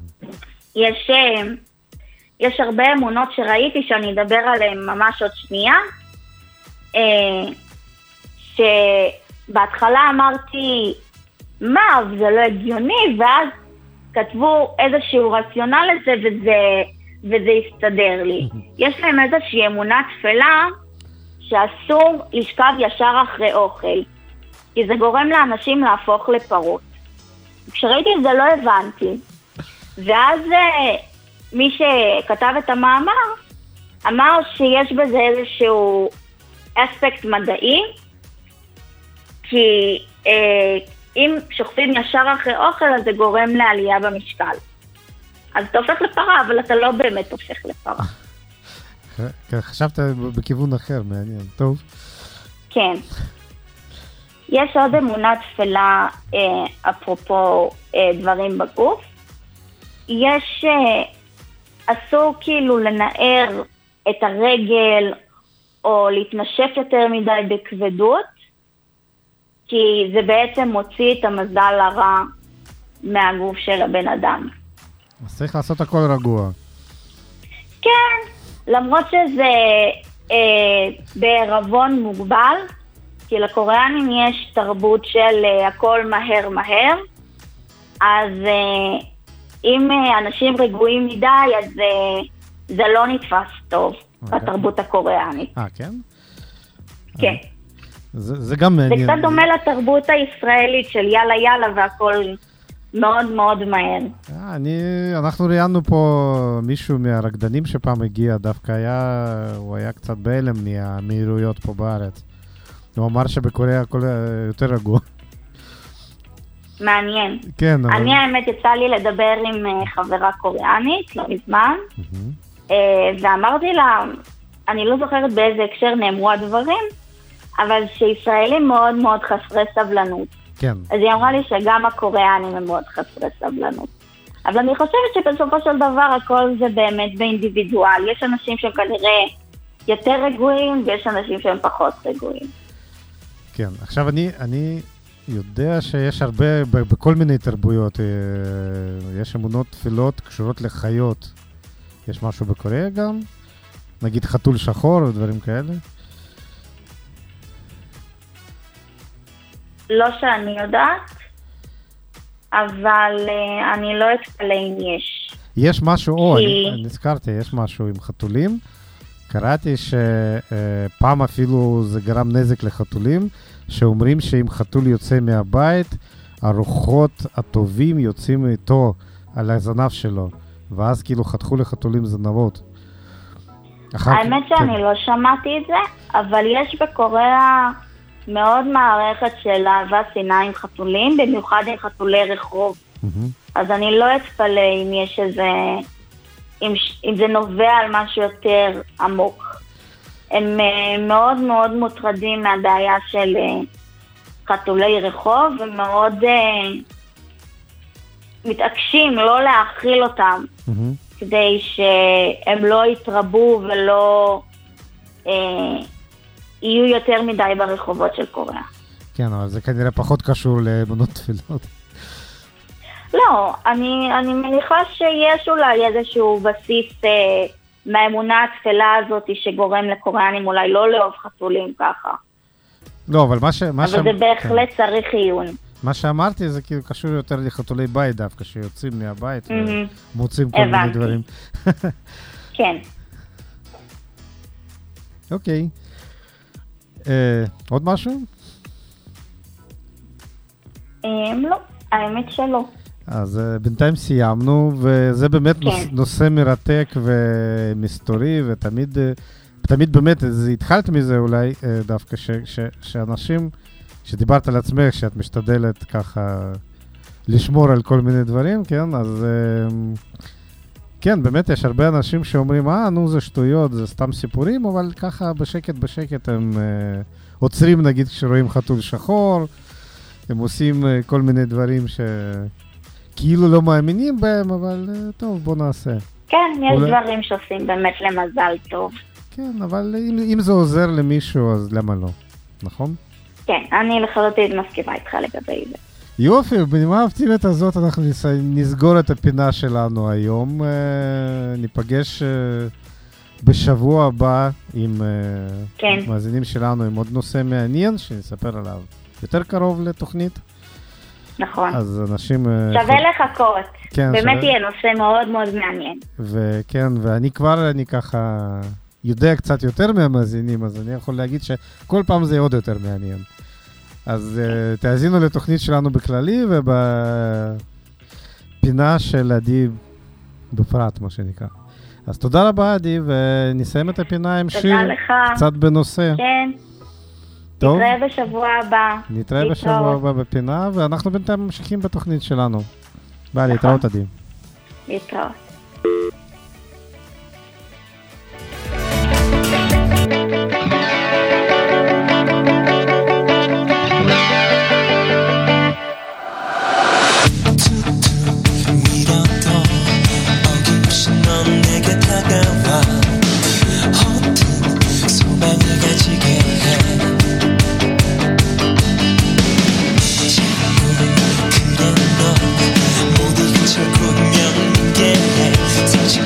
יש הרבה אמונות שראיתי שאני אדבר עליהן ממש עוד שנייה, שבהתחלה אמרתי, מה, זה לא הגיוני, ואז כתבו איזשהו רציונל לזה וזה יסתדר לי. יש להם איזושהי אמונה תפלה שאסור לשכב ישר אחרי אוכל, כי זה גורם לאנשים להפוך לפרות. כשראיתי את זה לא הבנתי, ואז מי שכתב את המאמר אמר שיש בזה איזשהו אספקט מדעי, כי אם שוכבים ישר אחרי אוכל, אז זה גורם לעלייה במשקל. אז אתה הופך לפרה, אבל אתה לא באמת הופך לפרה. חשבת בכיוון אחר, מעניין. טוב. כן. יש עוד אמונה תפלה, אפרופו דברים בגוף. יש, אסור כאילו לנער את הרגל, או להתנשף יותר מדי בכבדות, כי זה בעצם מוציא את המזל הרע מהגוף של הבן אדם. אז צריך לעשות הכל רגוע. כן, למרות שזה בערבון מוגבל, כי לקוריאנים יש תרבות של הכל מהר מהר, אז אם אנשים רגועים מדי, אז זה לא נתפס טוב בתרבות הקוריאנית. כן? כן. זה גם מעניין. זה קצת דומה לתרבות הישראלית של יאללה יאללה והכל מאוד מאוד מהר. אנחנו ראיינו פה מישהו מהרקדנים שפעם הגיע, דווקא הוא היה קצת בהלם מהמהירויות פה בארץ. הוא אמר שבקוריאה הכל יותר רגוע. מעניין. כן. אני האמת יצא לי לדבר עם חברה קוריאנית, לא מזמן, ואמרתי לה, אני לא זוכרת באיזה הקשר נאמרו הדברים, אבל שישראלים מאוד מאוד חסרי סבלנות. כן. אז היא אמרה לי שגם הקוריאנים הם מאוד חסרי סבלנות. אבל אני חושבת שבסופו של דבר הכל זה באמת באינדיבידואל. יש אנשים שכנראה יותר רגועים ויש אנשים שהם פחות רגועים. כן, עכשיו אני יודע שיש הרבה, בכל מיני תרבויות, יש אמונות תפילות קשורות לחיות. יש משהו בקוריאה גם? נגיד חתול שחור או דברים כאלה? לא שאני יודעת, אבל אני לא אתפלא אם יש. יש משהו, אני נזכרתי, יש משהו עם חתולים. קראתי שפעם אפילו זה גרם נזק לחתולים, שאומרים שאם חתול יוצא מהבית, הרוחות הטובים יוצאים איתו על הזנב שלו, ואז כאילו חתכו לחתולים זנבות. האמת שאני לא שמעתי את זה, אבל יש בקוריאה מאוד מערכת של אהבת שנאה עם חתולים, במיוחד עם חתולי רחוב. אז אני לא אתפלא אם יש איזה, אם זה נובע על משהו יותר עמוק. הם מאוד מאוד מוטרדים מהבעיה של חתולי רחוב, ומאוד מתעקשים לא להאכיל אותם, כדי שהם לא יתרבו ולא יהיו יותר מדי ברחובות של קוריאה. כן, אבל זה כנראה פחות קשור לאמונות תפילות. לא, אני מניחה שיש אולי איזשהו בסיס מהאמונה התפלה הזאת שגורם לקוריאנים אולי לא לאהוב חתולים ככה. לא, אבל אבל זה בהחלט צריך עיון. מה שאמרתי זה כאילו קשור יותר לחתולי בית דווקא, שיוצאים מהבית ומוצאים כל מיני דברים. כן. אוקיי. עוד משהו? לא, האמת שלא. אז בינתיים סיימנו, וזה באמת נושא מרתק ומסתורי, ותמיד באמת, התחלת מזה אולי דווקא, שאנשים, שדיברת על עצמך, שאת משתדלת ככה לשמור על כל מיני דברים, כן? אז כן, באמת יש הרבה אנשים שאומרים, נו זה שטויות, זה סתם סיפורים, אבל ככה בשקט הם עוצרים נגיד כשרואים חתול שחור, הם עושים כל מיני דברים כאילו לא מאמינים בהם, אבל טוב, בוא נעשה. כן, יש דברים שעושים באמת למזל טוב. כן, אבל אם זה עוזר למישהו, אז למה לא? נכון? כן, אני לחלוטין מסכימה איתך לגבי זה. יופי, בנימה האופטימית הזאת אנחנו נסגור את הפינה שלנו היום. ניפגש בשבוע הבא עם מאזינים שלנו, עם עוד נושא מעניין שנספר עליו יותר קרוב לתוכנית. נכון. אז אנשים... שווה לחכות. כן, באמת יהיה נושא מאוד מאוד מעניין. וכן, ואני ככה יודע קצת יותר מהמאזינים, אז אני יכול להגיד שכל פעם זה עוד יותר מעניין. אז תאזינו לתוכנית שלנו בכללי, ובפינה של עדי בפרט, מה שנקרא. אז תודה רבה, עדי, ונסיים את הפינה עם שיר קצת בנושא. כן. טוב. נתראה בשבוע הבא. נתראה בשבוע הבא בפינה, ואנחנו בינתיים ממשיכים בתוכנית שלנו. ביי, להתראות עדי. להתראות. 자꾸 명게 해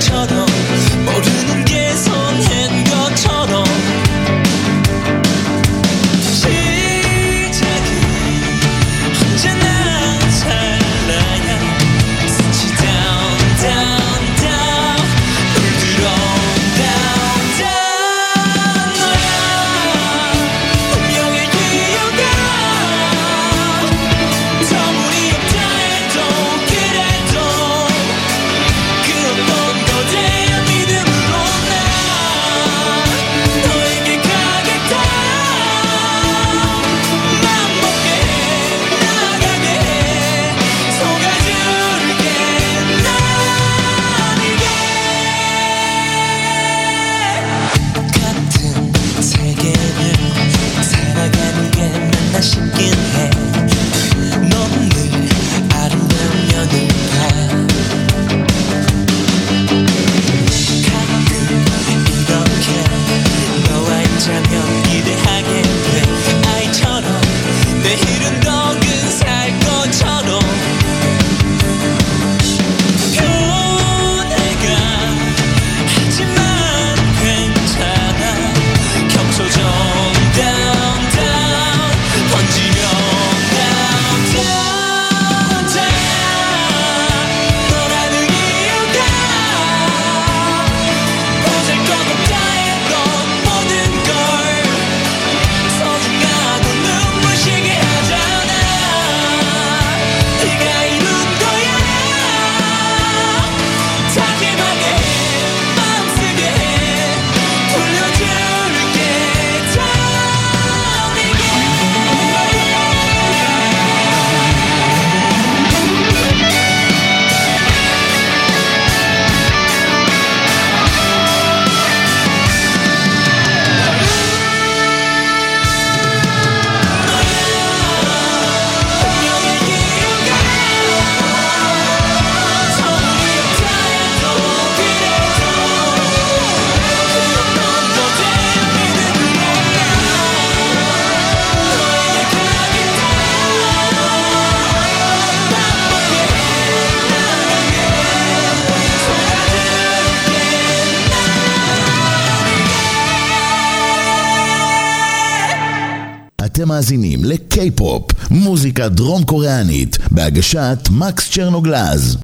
אתם מאזינים לקיי-פופ, מוזיקה דרום קוריאנית, בהגשת מקס צ'רנוגלז.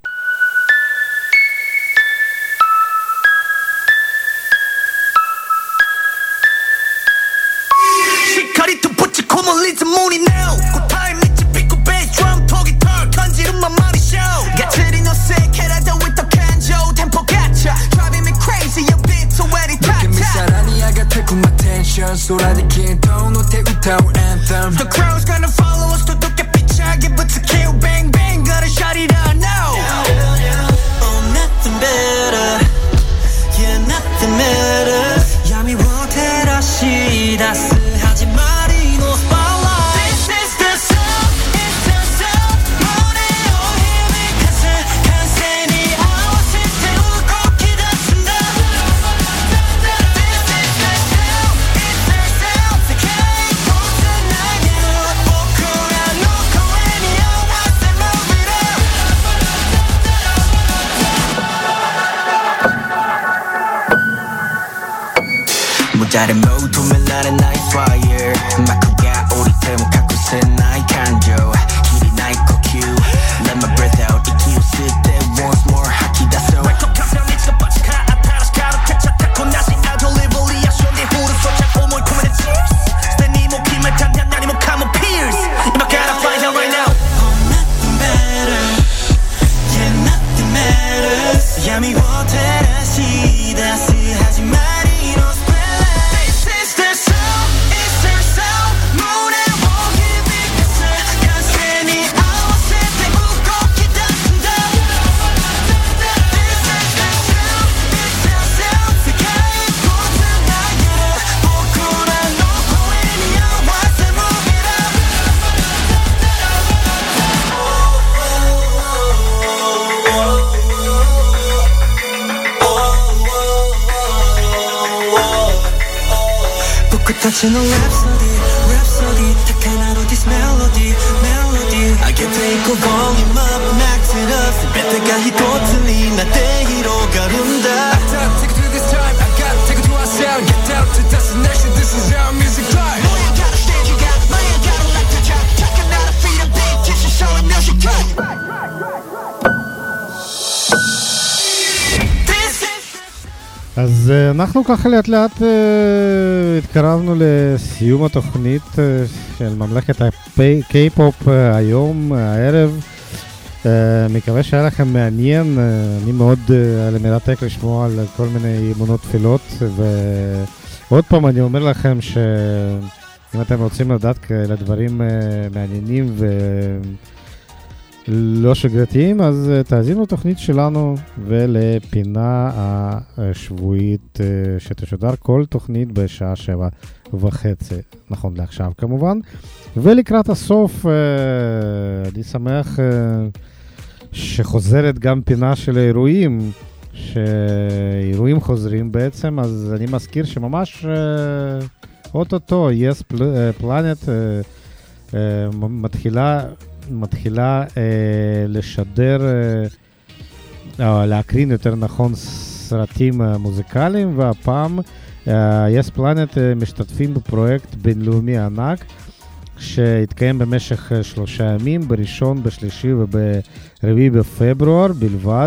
쏟아지긴 톤 못해 웃어 anthem The crowd's gonna follow us 또 두께 삐차게 붙여 kill bang bang gotta shut it out now Oh nothing better Yeah nothing matters 야미 원테라시 다스하지 말이 no spotlight This is the sound It's the sound 모래 오힘이 간센히 아웃을 태우고 기다친다 모자른 모둠은 나는 나의 fire 마크가 우리 때문 갖고 있어 나의 감정 길이 나의 q Let my breath out 이기우 쓸때 once more 하키다 so 말kok하면 미쳐 빠지카 아타라스 가로택차 타고 나시 아돌리볼리아 쇼니 후루 소착 오모이 코멘의 cheers 스탠이 목힘을 탄양 나니 목하면 pierce If I gotta find out right now Oh nothing better Yeah nothing matters 야미 워테라시 다스하지 말이 no touching a rhapsody 딱 하나로 this melody I can take a volume up max it up 배때가 히도 틀린 나 대기로 가른다 I gotta take it to this time I gotta take it to our sound get down to destination this is our music life 뭐야 gotta stand you got 뭐야 gotta like the track talking out of feet a beat just show them music cut אז אנחנו ככה לאט לאט התקרבנו לסיום התוכנית של ממלכת הקיי-פופ היום, הערב. מקווה שהיה לכם מעניין, אני מאוד מרתק לשמוע על כל מיני אמונות תפילות, ועוד פעם אני אומר לכם שאם אתם רוצים לדעת כאלה דברים מעניינים לא שגרתיים, אז תאזינו לתוכנית שלנו ולפינה השבועית שתשודר כל תוכנית בשעה 7:30, נכון לעכשיו כמובן. ולקראת הסוף אני שמח שחוזרת גם פינה של האירועים, שאירועים חוזרים בעצם, אז אני מזכיר שממש אוטוטו Yes Planet מתחילה לשדר, להקרין יותר נכון סרטים מוזיקליים, והפעם Yes Planet משתתפים בפרויקט בינלאומי ענק שהתקיים במשך 3 ימים, ב1, ב3 וב4 בפברואר בלבד,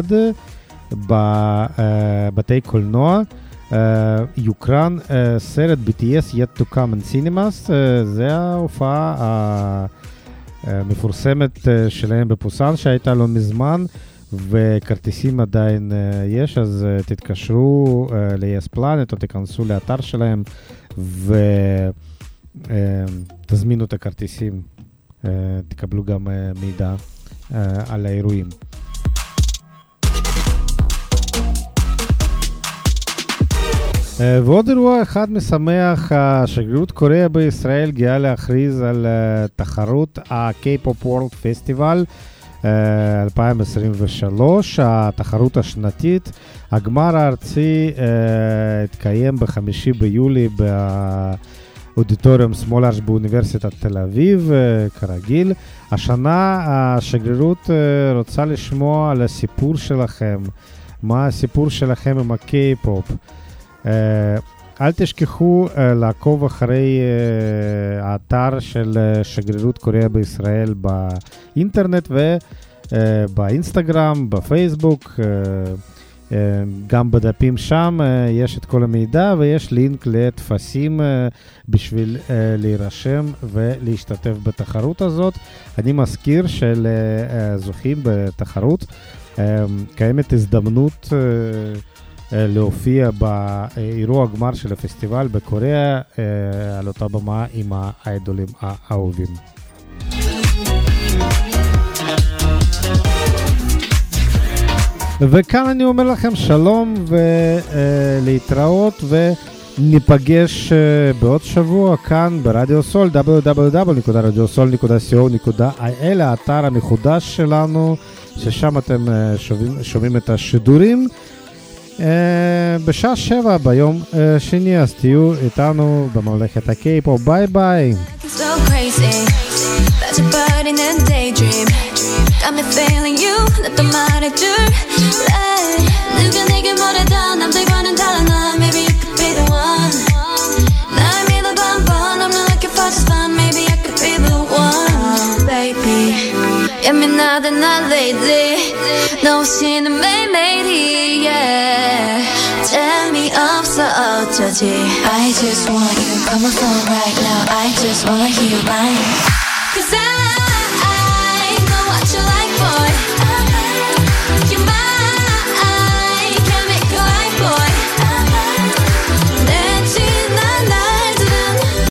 בבתי קולנוע. יוקרן סרט BTS Yet to Come in Cinemas, זה ההופעה המפורסמת שלהם בפוסן שהייתה לא מזמן, וכרטיסים עדיין יש, אז תתקשרו ל-Yes Planet או תיכנסו לאתר שלהם ותזמינו את הכרטיסים, תקבלו גם מידע על האירועים. ועוד אירוע אחד משמח, השגרירות קוריאה בישראל גאה להכריז על תחרות ה-K-Pop World Festival 2023, התחרות השנתית. הגמר הארצי התקיים ב5 ביולי באודיטוריום סמולארש באוניברסיטת תל אביב, כרגיל. השנה השגרירות רוצה לשמוע על הסיפור שלכם, מה הסיפור שלכם עם ה-K-Pop. אל תשכחו לעקוב אחרי האתר של שגרירות קוריאה בישראל באינטרנט ובאינסטגרם, בפייסבוק, גם בדפים שם יש את כל המידע ויש לינק לתפסים בשביל להירשם ולהשתתף בתחרות הזאת. אני מזכיר שלזוכים בתחרות קיימת הזדמנות להופיע באירוע הגמר של הפסטיבל בקוריאה על אותה במה עם האיידולים האהובים. וכאן אני אומר לכם שלום ולהתראות וניפגש בעוד שבוע כאן ברדיו סול, www.radiosol.co.il, האתר המחודש שלנו, ששם אתם שומעים את השידורים. בשעה 7 ביום שני, אז תהיו איתנו בממלכת הקיי-פופ. ביי ביי. Got me feeling you, 내 또 말해줄래 누가 내게 뭐래도 남들과는 달라 maybe you could be the one 날 믿어봐 but I'm not looking for just fun maybe I could be the one baby 예민하다 난 lately 너 없이는 매일매일이 yeah 재미없어 어쩌지 I just want you come on phone right now I just wanna hear you right Cause I know what you like for